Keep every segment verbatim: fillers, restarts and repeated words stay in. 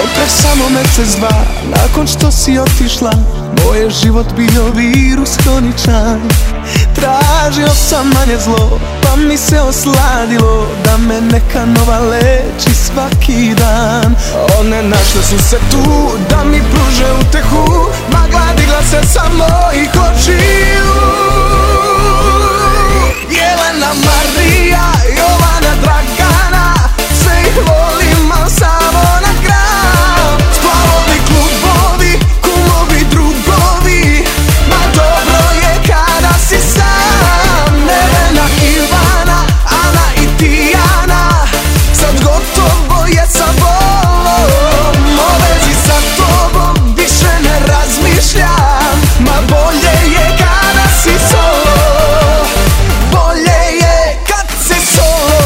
Pre samo mesec dva, nakon što si otišla, moj je život bio virus hroničan. Tražio sam manje zlo, pa mi se osladilo da me neka nova leči svaki dan. One našle su se tu da mi pruže utehu, magla digla se sa mojih očiju. Jelena, Marija, Jovana, Dragana, sve ih volim, al samo na gram. Splavovi, klubovi, kumovi, drugovi, ma dobro je kada si sam. Nevena, Ivana, Ana i Tijana, sad gotovo je sa volom. O vezi sa tobom više ne razmišljam, ma bolje je kada si solo. Bolje je kad si solo.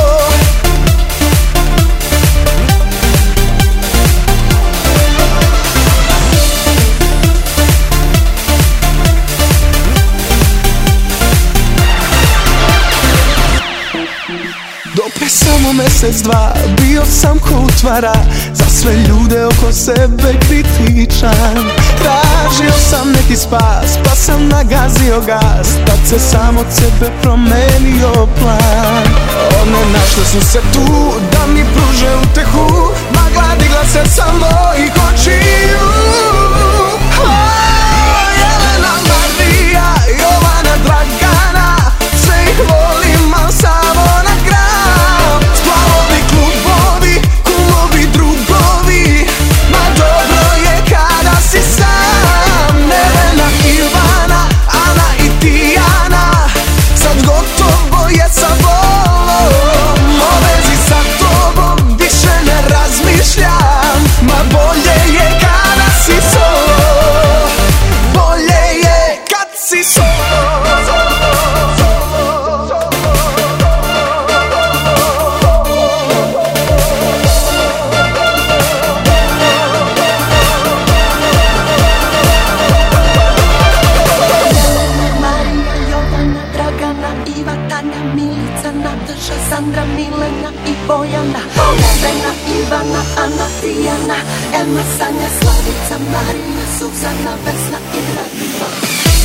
Do pre samo mesec dva bio sam ko utvara, za sve ljude oko sebe kritičan. Tražio sam neki spas, pa sam nagazio gas, tad se sam od sebe promenio plan. One našle su se tu da mi pruže utehu, magla digla se sa mojih očiju. Jelena, Marija, Jovana, Dragana, sve ih volim, al samo na gram. Splavovi, klubovi, kumovi, drugovi, ma dobro je kada si sam. Nevena, Ivana, Ana i Tijana, sad gotovo je sa volom. O vezi sa tobom više ne razmišljam, ma bolje je kada si solo. Bolje je kad si solo. Sandra, Milena i Bojana, Nevena, Ivana, Ana, Tijana, Elma, Sanja, Slavica, Marina, Suzana, Vesna i Radmila.